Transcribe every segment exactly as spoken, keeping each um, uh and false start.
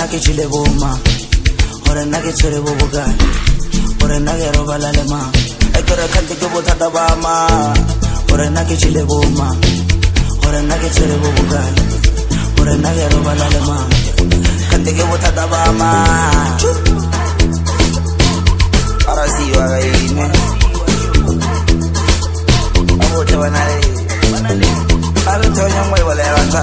ke chile boma ore nna ke tshwere bo bokae ore nna ke robala le mang e ke re khante ke bothata ba ma ore nna ke chile boma ore nna ke tshwere bo bokae ore nna ke robala le mang khante ke bothata ba ma ara si wa ga ine abo te bana le bana le alo te nya ngwe wala ya nta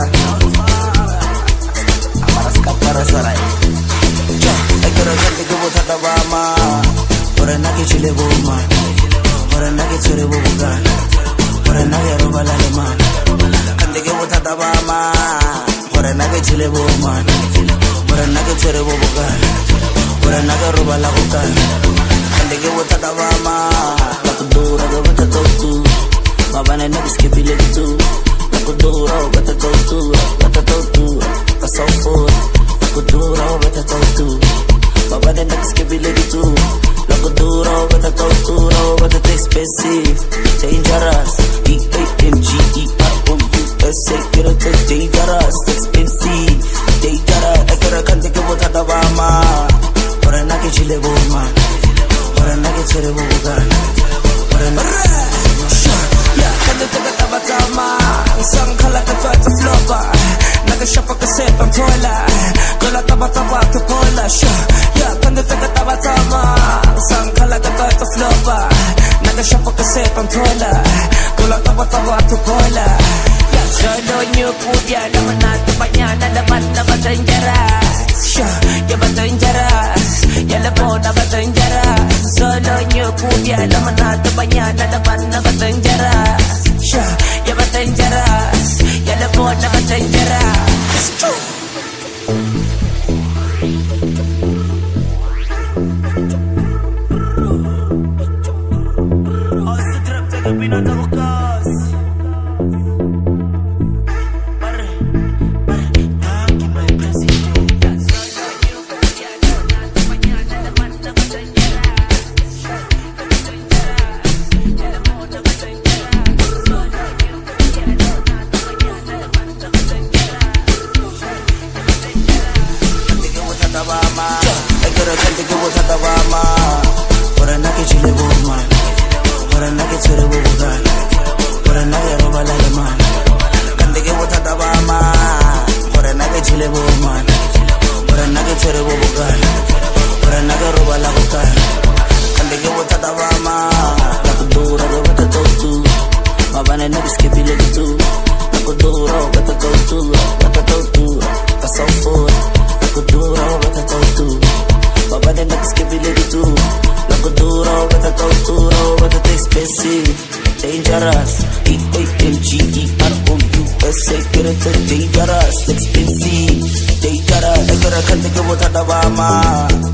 amara skapara sarai ja e ke re khante ke bothata ba ma ore nna ke chile boma ore nna ke tshwere bo bokae ore nna ke robala le mang khante ke bothata ba ma ore nna ke chile boma ore nna ke tshwere bo bokae ore nna ke robala bokae khante ke bothata ba ma la kudura go bata totu mabane na skipile tu la kudura go bata totu bata totu ka so for la kudura go bata totu mabane na skipile tu la kudura go bata totu bata expensive dangerous D A N G E R O U S A get it dangerous expensive dangerous ekara khante ke bothata ba ma ore nna ke chile boma ore nna ke tshwere bo bokae ore nna ya khante ke taba tama sang khala ka tswa flopa naga shapa ka sepa thola kola taba taba ke pola sha ya khante ke taba tama sang khala ka tswa flopa naga shapa ka sepa thola kola taba taba ke pola ya solo nyu pudia na manat banyana na manna dangerous sha ya dangerous ya la bona dangerous solo nyu pudia na manat banyana na manna dangerous sha ya dangerous ya la bona dangerous oh se trapte que vino a buscar ore nna ke chile boma ore nna ke tshwere bo bokae ore nna ke robala le mang khante ke bothata ba ma ore nna ke chile boma ore nna ke tshwere bo bokae ore nna ke robala bokae khante ke bothata ba ma la kudura go bata totu mabane na skipile tu la kudura go bata totu bata totu ka so for la kudura go bata totu mabane na skipile tu la kudura go bata totu bata expensive dangerous D A N G E R O U S A get it dangerous expensive dangerous ekara khante ke bothata ba ma